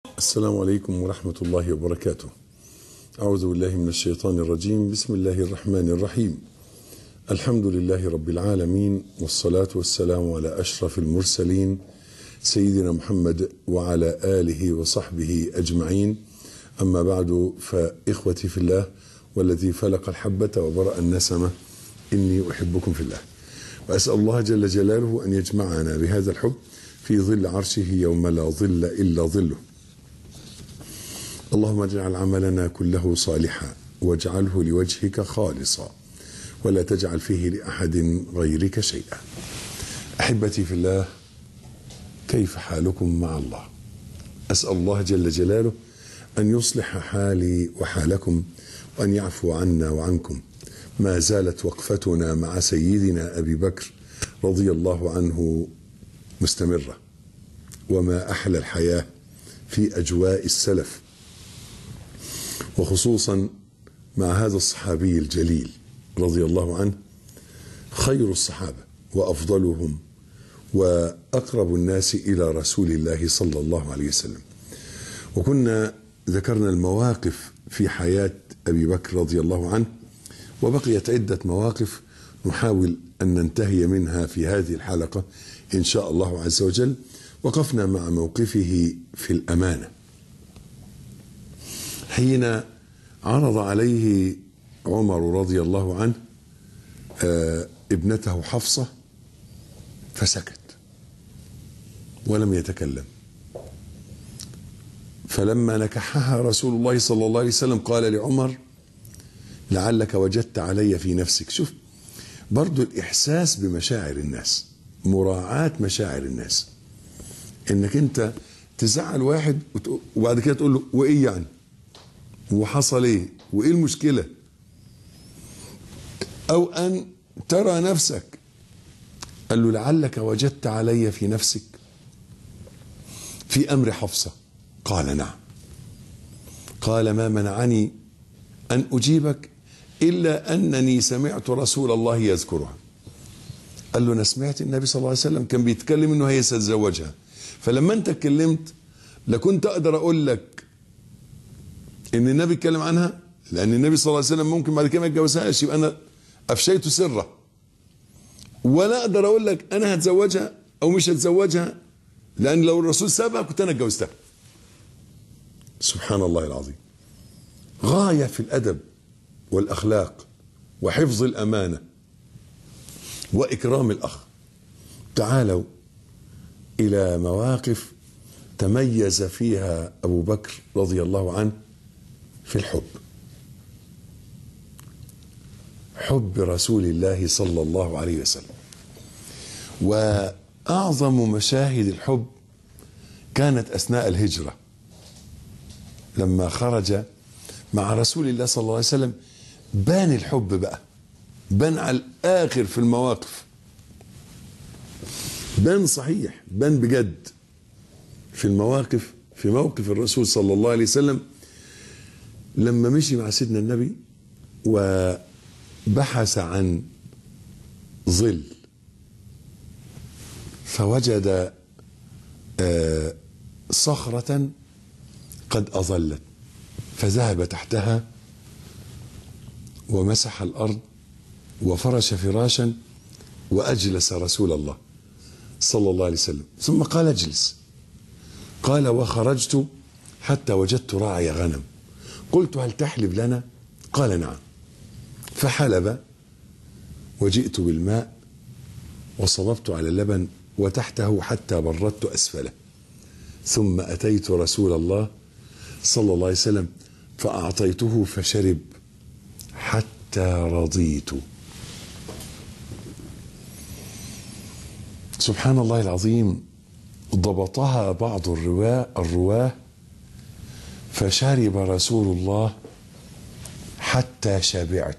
السلام عليكم ورحمة الله وبركاته. أعوذ بالله من الشيطان الرجيم. بسم الله الرحمن الرحيم. الحمد لله رب العالمين، والصلاة والسلام على أشرف المرسلين سيدنا محمد وعلى آله وصحبه أجمعين. أما بعد، فإخوتي في الله والذي فلق الحبة وبرأ النسمة، إني أحبكم في الله، وأسأل الله جل جلاله أن يجمعنا بهذا الحب في ظل عرشه يوم لا ظل إلا ظله. اللهم اجعل عملنا كله صالحا واجعله لوجهك خالصا ولا تجعل فيه لأحد غيرك شيئا. أحبتي في الله، كيف حالكم مع الله؟ أسأل الله جل جلاله أن يصلح حالي وحالكم وأن يعفو عنا وعنكم. ما زالت وقفتنا مع سيدنا أبي بكر رضي الله عنه مستمرة، وما أحلى الحياة في أجواء السلف، وخصوصا مع هذا الصحابي الجليل رضي الله عنه، خير الصحابة وأفضلهم وأقرب الناس إلى رسول الله صلى الله عليه وسلم. وكنا ذكرنا المواقف في حياة أبي بكر رضي الله عنه، وبقيت عدة مواقف نحاول أن ننتهي منها في هذه الحلقة إن شاء الله عز وجل. وقفنا مع موقفه في الأمانة حين عرض عليه عمر رضي الله عنه ابنته حفصة، فسكت ولم يتكلم. فلما نكحها رسول الله صلى الله عليه وسلم قال لعمر: لعلك وجدت علي في نفسك. شوف برضو الإحساس بمشاعر الناس، مراعاة مشاعر الناس، انك انت تزعل واحد وبعد كده تقول له وايه يعني، وحصل ايه، وايه المشكلة، او ان ترى نفسك. قال له: لعلك وجدت علي في نفسك في امر حفصة. قال: نعم. قال: ما منعني ان اجيبك الا انني سمعت رسول الله يذكرها. قال له: انا سمعت النبي صلى الله عليه وسلم كان بيتكلم انه هيتزوجها، فلما انت اتكلمت لكنت اقدر اقول لك ان النبي اتكلم عنها، لان النبي صلى الله عليه وسلم ممكن بعد كده ما يتجوزهاش، يبقى انا افشيت سره. ولا اقدر اقول لك انا هتزوجها او مش هتزوجها، لان لو الرسول سابها كنت انا اتجوزتها. سبحان الله العظيم. غايه في الادب والاخلاق وحفظ الامانه واكرام الاخ. تعالوا الى مواقف تميز فيها ابو بكر رضي الله عنه في الحب، حب رسول الله صلى الله عليه وسلم. واعظم مشاهد الحب كانت اثناء الهجره، لما خرج مع رسول الله صلى الله عليه وسلم بان الحب بقى، بان على الاخر في المواقف، بان صحيح، بان بجد في المواقف. في موقف الرسول صلى الله عليه وسلم لما مشي مع سيدنا النبي وبحث عن ظل، فوجد صخرة قد أظلت، فذهب تحتها ومسح الأرض وفرش فراشا وأجلس رسول الله صلى الله عليه وسلم، ثم قال: اجلس. قال: وخرجت حتى وجدت راعي غنم، قلت: هل تحلب لنا؟ قال: نعم. فحلب، وجئت بالماء وصببت على اللبن وتحته حتى بردت أسفله، ثم أتيت رسول الله صلى الله عليه وسلم فأعطيته فشرب حتى رضيت. سبحان الله العظيم. ضبطها بعض الرواه فشرب رسول الله حتى شبعت.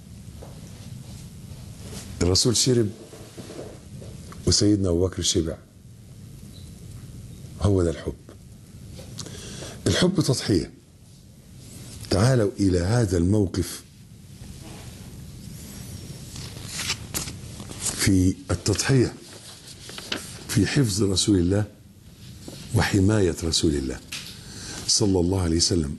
الرسول شرب وسيدنا أبو بكر شبع. هو ده الحب. الحب تضحية. تعالوا إلى هذا الموقف في التضحية في حفظ رسول الله وحماية رسول الله. صلى الله عليه وسلم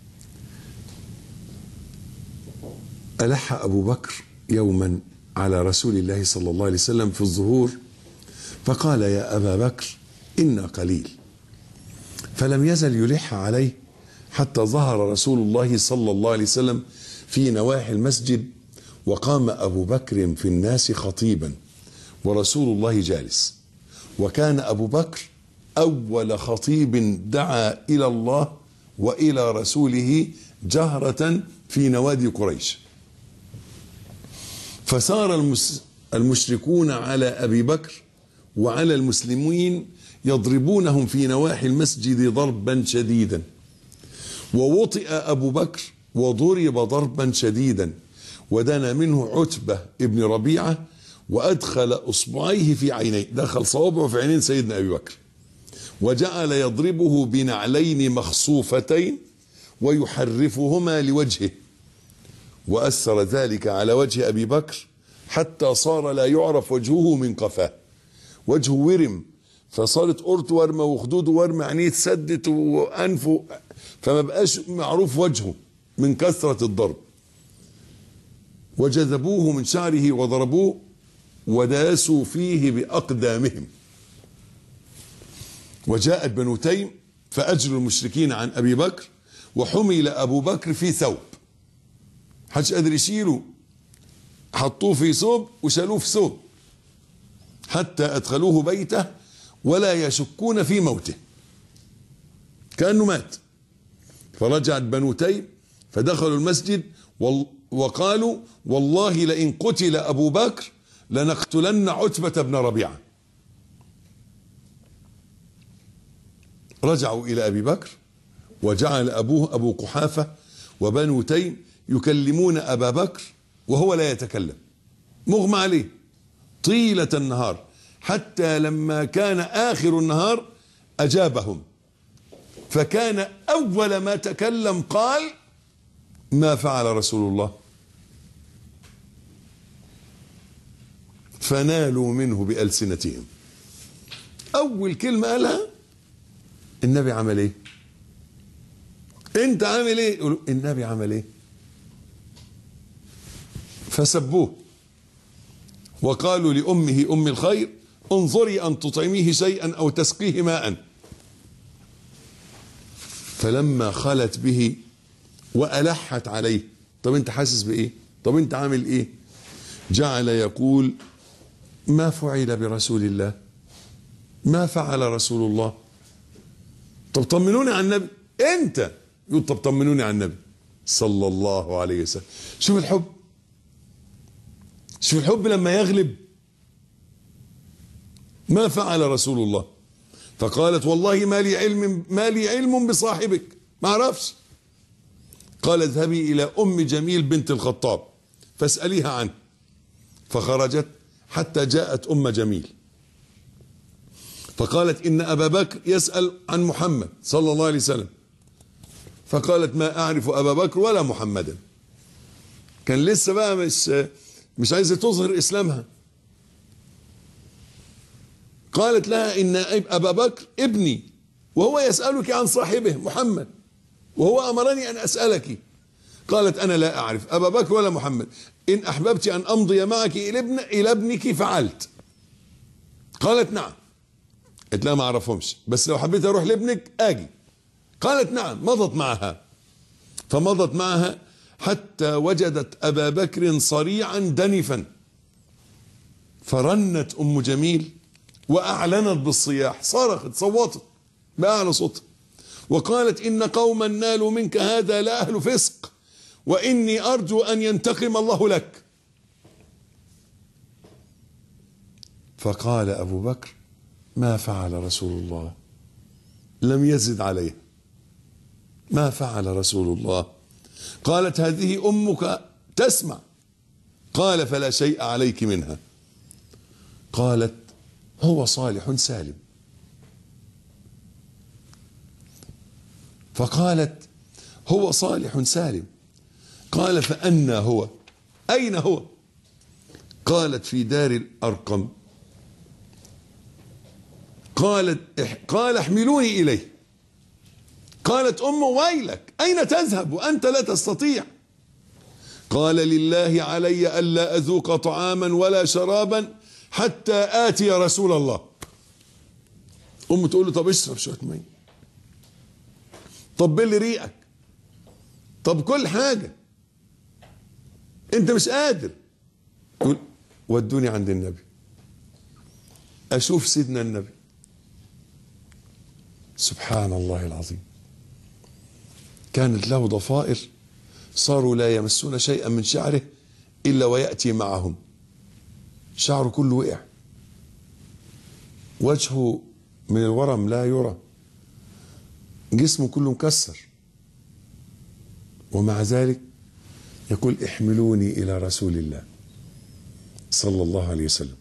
ألح أبو بكر يوما على رسول الله صلى الله عليه وسلم في الظهور فقال يا أبا بكر إنا قليل، فلم يزل يلح عليه حتى ظهر رسول الله صلى الله عليه وسلم في نواحي المسجد، وقام أبو بكر في الناس خطيبا ورسول الله جالس، وكان أبو بكر أول خطيب دعا إلى الله وإلى رسوله جهرة في نوادي قريش. فسار المشركون على أبي بكر وعلى المسلمين يضربونهم في نواحي المسجد ضربا شديدا، ووطئ أبو بكر وضرب ضربا شديدا، ودنا منه عتبة ابن ربيعة وأدخل أصبعيه في عينيه، دخل صوابعه في عينين سيدنا أبي بكر، وجعل يضربه بنعلين مخصوفتين ويحرفهما لوجهه، وأثر ذلك على وجه أبي بكر حتى صار لا يعرف وجهه من قفاه، وجهه ورم، فصارت قرته ورمة وخدوده ورمة، عينيه اتسدت وأنفه، فما بقاش معروف وجهه من كثرة الضرب. وجذبوه من شعره وضربوه وداسوا فيه بأقدامهم. وجاءت بنو تيم فأجروا المشركين عن أبي بكر، وحمل أبو بكر في ثوب، محدش قادر يشيله، حطوه في ثوب وشالوه في ثوب حتى أدخلوه بيته ولا يشكون في موته، كأنه مات. فرجعت بنو تيم فدخلوا المسجد وقالوا والله لئن قتل أبو بكر لنقتلن عتبة بن ربيعة. رجعوا إلى أبي بكر، وجعل أبوه أبو قحافة وبنو تيم يكلمون أبا بكر وهو لا يتكلم، مغمى عليه طيلة النهار، حتى لما كان آخر النهار أجابهم، فكان أول ما تكلم قال ما فعل رسول الله، فنالوا منه بألسنتهم. أول كلمة قالها النبي عمل ايه؟ انت عامل ايه؟ يقولوا النبي عمل ايه؟ فسبوه وقالوا لأمه أم الخير انظري أن تطعميه شيئا أو تسقيه ماء. فلما خلت به وألحت عليه، طب انت حاسس بإيه؟ طب انت عامل ايه؟ جعل يقول ما فعل برسول الله، ما فعل رسول الله. طب طمنوني عن النبي، انت يقول طب طمنوني عن النبي صلى الله عليه وسلم. شوف الحب، شوف الحب لما يغلب. ما فعل رسول الله. فقالت والله ما لي علم بصاحبك، ما اعرفش. قال اذهبي الى ام جميل بنت الخطاب فاسأليها عنه. فخرجت حتى جاءت ام جميل فقالت إن أبا بكر يسأل عن محمد صلى الله عليه وسلم. فقالت ما أعرف أبا بكر ولا محمدا. كان لسه بقى مش عايزة تظهر إسلامها. قالت لها إن أبا بكر ابني وهو يسألك عن صاحبه محمد وهو أمرني أن أسألك. قالت أنا لا أعرف أبا بكر ولا محمد، إن أحببت أن أمضي معك إلى ابنك فعلت. قالت نعم. قالت لا ما أعرفهمش، بس لو حبيت أروح لابنك آجي. قالت نعم. مضت معها، فمضت معها حتى وجدت أبا بكر صريعا دنفا، فرنت أم جميل وأعلنت بالصياح، صرخت صوتت بأعلى صوتها وقالت إن قوما نالوا منك هذا لأهل فسق، وإني أرجو أن ينتقم الله لك. فقال أبو بكر ما فعل رسول الله، لم يزد عليه، ما فعل رسول الله. قالت هذه أمك تسمع. قال فلا شيء عليك منها. قالت هو صالح سالم. فقالت هو صالح سالم. قال فأنى هو، أين هو؟ قالت في دار الأرقم. قال احملوني إليه. قالت أمه ويلك أين تذهب وأنت لا تستطيع؟ قال لله علي ألا أذوق طعاما ولا شرابا حتى آتي رسول الله. أمه تقول له طب اشرب شوية مية، طب بل ريقك، طب كل حاجة، انت مش قادر. يقول ودوني عند النبي اشوف سيدنا النبي. سبحان الله العظيم. كانت له ضفائر صاروا لا يمسون شيئا من شعره الا ويأتي معهم، شعره كله وقع، وجهه من الورم لا يرى، جسمه كله مكسر، ومع ذلك يقول احملوني إلى رسول الله صلى الله عليه وسلم.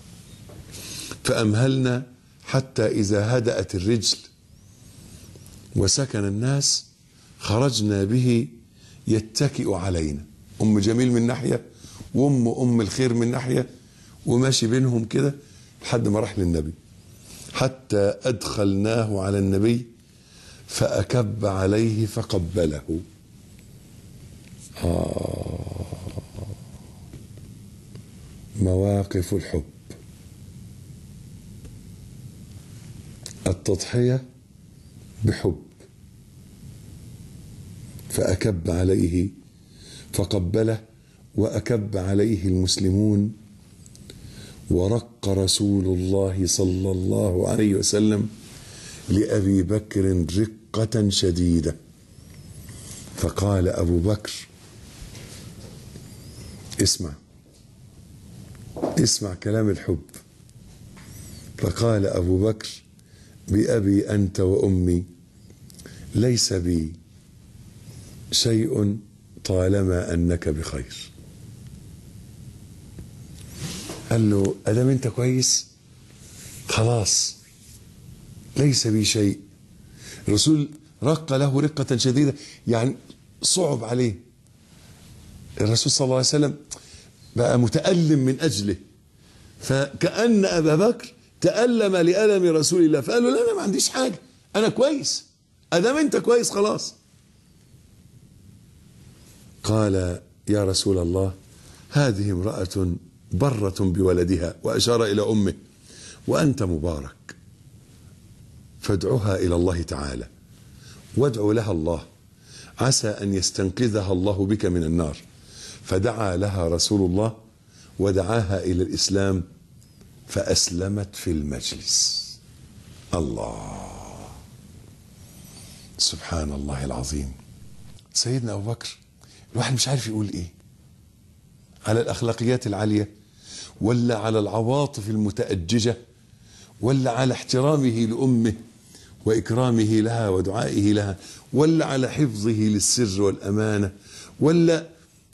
فأمهلنا حتى إذا هدأت الرجل وسكن الناس خرجنا به يتكئ علينا، أم جميل من ناحية وأم الخير من ناحية، وماشي بينهم كده لحد ما راح للنبي، حتى أدخلناه على النبي فأكب عليه فقبله. مواقف الحب، التضحية بحب. فأكب عليه فقبله وأكب عليه المسلمون، ورق رسول الله صلى الله عليه وسلم لأبي بكر رقة شديدة. فقال أبو بكر اسمع كلام الحب. فقال أبو بكر بأبي أنت وأمي ليس بي شيء طالما أنك بخير. قال له أدام أنت كويس خلاص ليس بي شيء. الرسول رق له رقة شديدة، يعني صعب عليه. الرسول صلى الله عليه وسلم بقى متألم من أجله، فكأن أبا بكر تألم لألم رسول الله، فقال له لا أنا ما عنديش حاجة، أنا كويس، أدام أنت كويس خلاص. قال يا رسول الله هذه امرأة برة بولدها، وأشار إلى أمه، وأنت مبارك، فادعها إلى الله تعالى، وادعو لها الله عسى أن يستنقذها الله بك من النار. فدعا لها رسول الله ودعاها إلى الإسلام فأسلمت في المجلس. الله، سبحان الله العظيم. سيدنا أبو بكر الواحد مش عارف يقول إيه على الأخلاقيات العالية، ولا على العواطف المتأججة، ولا على احترامه لأمه وإكرامه لها ودعائه لها، ولا على حفظه للسر والأمانة، ولا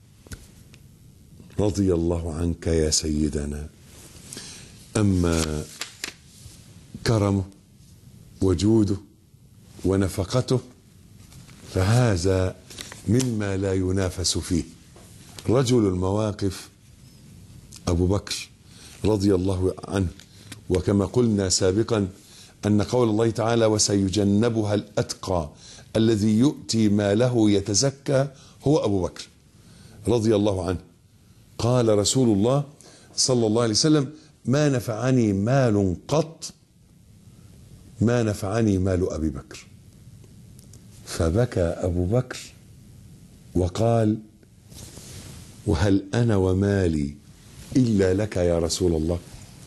رضي الله عنك يا سيدنا. أما كرمه وجوده ونفقته فهذا مما لا ينافس فيه. رجل المواقف أبو بكر رضي الله عنه. وكما قلنا سابقا أن قول الله تعالى وسيجنبها الأتقى الذي يؤتي ماله يتزكى هو أبو بكر رضي الله عنه. قال رسول الله صلى الله عليه وسلم ما نفعني مال قط ما نفعني مال أبي بكر. فبكى أبو بكر وقال وهل أنا ومالي إلا لك يا رسول الله.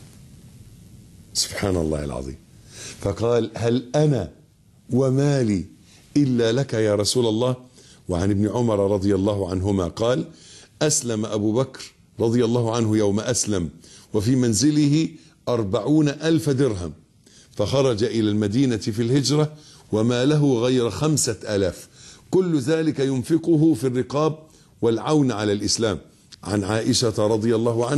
سبحان الله العظيم. فقال هل أنا ومالي إلا لك يا رسول الله. وعن ابن عمر رضي الله عنهما قال أسلم أبو بكر رضي الله عنه يوم أسلم وفي منزله 40,000 درهم، فخرج إلى المدينة في الهجرة وما له غير 5,000، كل ذلك ينفقه في الرقاب والعون على الإسلام. عن عائشة رضي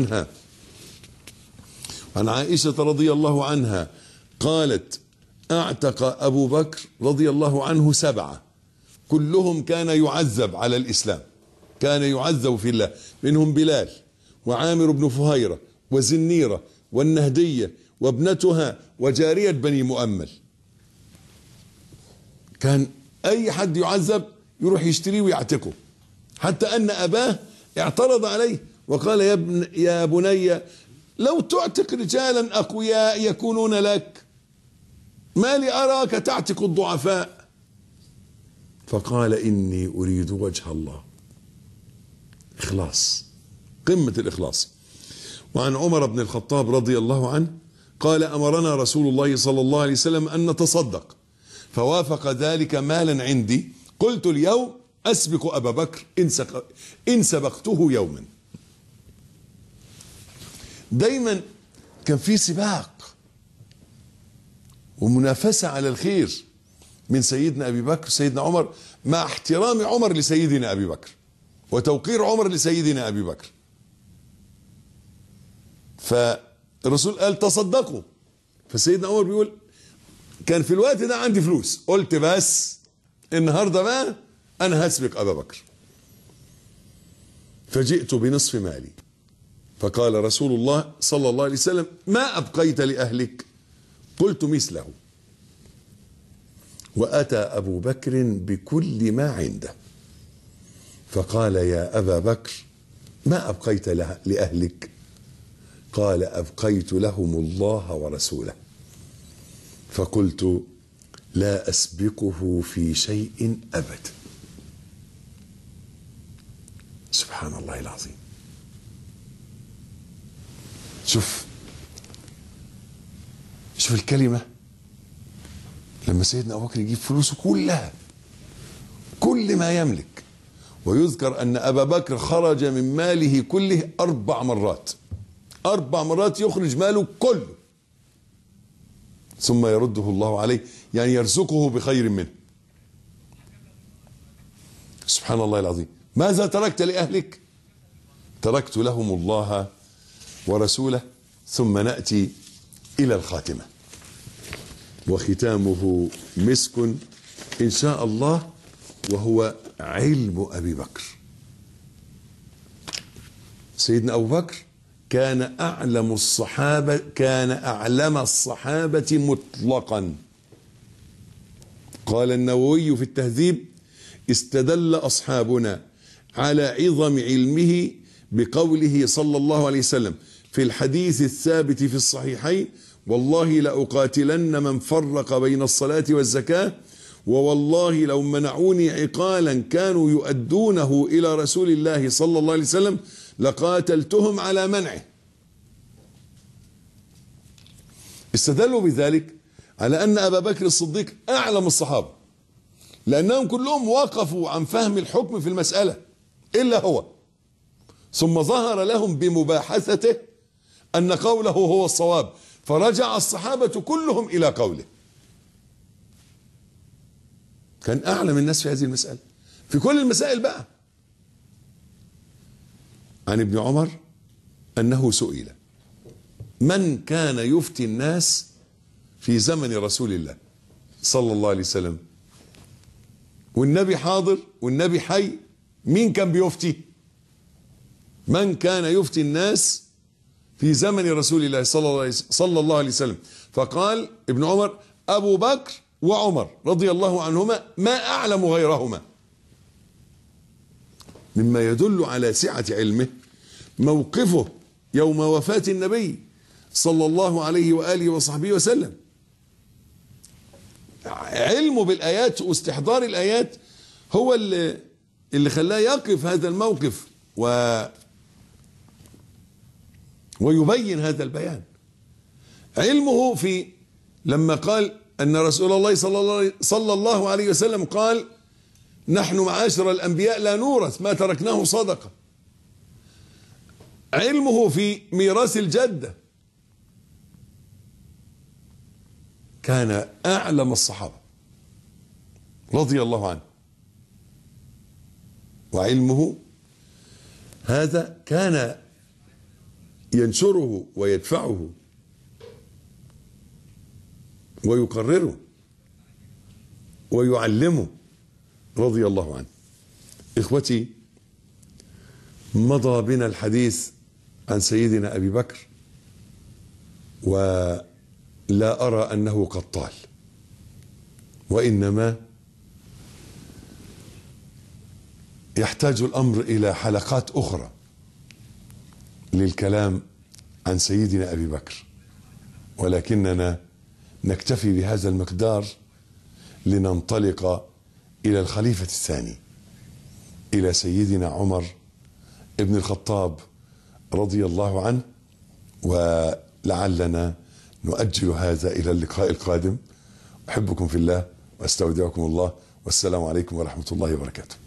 الله عنها قالت اعتق أبو بكر رضي الله عنه 7 كلهم كان يعذب على الإسلام، كان يعذب في الله، منهم بلال وعامر بن فهيرة وزنيرة والنهدية وابنتها وجارية بني مؤمل. كان أي حد يعذب يروح يشتريه ويعتقه، حتى أن أباه اعترض عليه وقال يا بني لو تعتق رجالا أقوياء يكونون لك، ما لي أراك تعتق الضعفاء؟ فقال إني أريد وجه الله. إخلاص، قمة الإخلاص. وعن عمر بن الخطاب رضي الله عنه قال أمرنا رسول الله صلى الله عليه وسلم أن نتصدق، فوافق ذلك مالا عندي، قلت اليوم أسبق أبا بكر إن سبقته يوما. دايما كان في سباق ومنافسة على الخير من سيدنا أبي بكر سيدنا عمر، مع احترام عمر لسيدنا أبي بكر وتوقير عمر لسيدنا أبي بكر. فالرسول قال تصدقوا، فسيدنا عمر بيقول كان في الوقت ده عندي فلوس، قلت بس النهارده بقى أنا هسبق أبا بكر، فجئت بنصف مالي، فقال رسول الله صلى الله عليه وسلم ما أبقيت لأهلك؟ قلت مثله. وأتى أبو بكر بكل ما عنده، فقال يا أبا بكر ما أبقيت لأهلك؟ قال أبقيت لهم الله ورسوله. فقلت لا أسبقه في شيء أبدا. سبحان الله العظيم. شوف الكلمة، لما سيدنا أبو بكر يجيب فلوسه كلها كل ما يملك، ويذكر أن أبا بكر خرج من ماله كله 4 مرات، 4 مرات يخرج ماله كله ثم يرده الله عليه، يعني يرزقه بخير منه. سبحان الله العظيم. ماذا تركت لأهلك؟ تركت لهم الله ورسوله. ثم نأتي إلى الخاتمة، وختامه مسك إن شاء الله، وهو علم أبي بكر. سيدنا أبو بكر كان أعلم الصحابة مطلقا. قال النووي في التهذيب استدل أصحابنا على عظم علمه بقوله صلى الله عليه وسلم في الحديث الثابت في الصحيحين والله لأقاتلن من فرق بين الصلاة والزكاة، ووالله لو منعوني عقالا كانوا يؤدونه إلى رسول الله صلى الله عليه وسلم لقاتلتهم على منعه. استدلوا بذلك على أن أبا بكر الصديق أعلم الصحابة، لأنهم كلهم وقفوا عن فهم الحكم في المسألة إلا هو، ثم ظهر لهم بمباحثته أن قوله هو الصواب، فرجع الصحابة كلهم إلى قوله. كان أعلم الناس في هذه المسألة، في كل المسائل بقى. عن ابن عمر أنه سئل من كان يفتي الناس في زمن رسول الله صلى الله عليه وسلم، والنبي حاضر والنبي حي، مين كان بيفتي؟ من كان يفتي الناس في زمن رسول الله صلى الله عليه وسلم؟ فقال ابن عمر أبو بكر وعمر رضي الله عنهما، ما أعلم غيرهما. مما يدل على سعة علمه موقفه يوم وفاة النبي صلى الله عليه وآله وصحبه وسلم. علمه بالآيات واستحضار الآيات هو اللي خلاه يقف هذا الموقف ويبين هذا البيان. علمه في لما قال أن رسول الله صلى الله عليه وسلم قال نحن معاشر الأنبياء لا نورث ما تركناه صدقة. علمه في ميراث الجدة. كان أعلم الصحابة رضي الله عنه، وعلمه هذا كان ينشره ويدفعه ويقرره ويعلمه رضي الله عنه. إخوتي، مضى بنا الحديث عن سيدنا أبي بكر، ولا أرى أنه قد طال، وإنما يحتاج الأمر إلى حلقات أخرى للكلام عن سيدنا أبي بكر، ولكننا نكتفي بهذا المقدار لننطلق إلى الخليفة الثاني، إلى سيدنا عمر ابن الخطاب رضي الله عنه، ولعلنا نؤجل هذا إلى اللقاء القادم. أحبكم في الله واستودعكم الله، والسلام عليكم ورحمة الله وبركاته.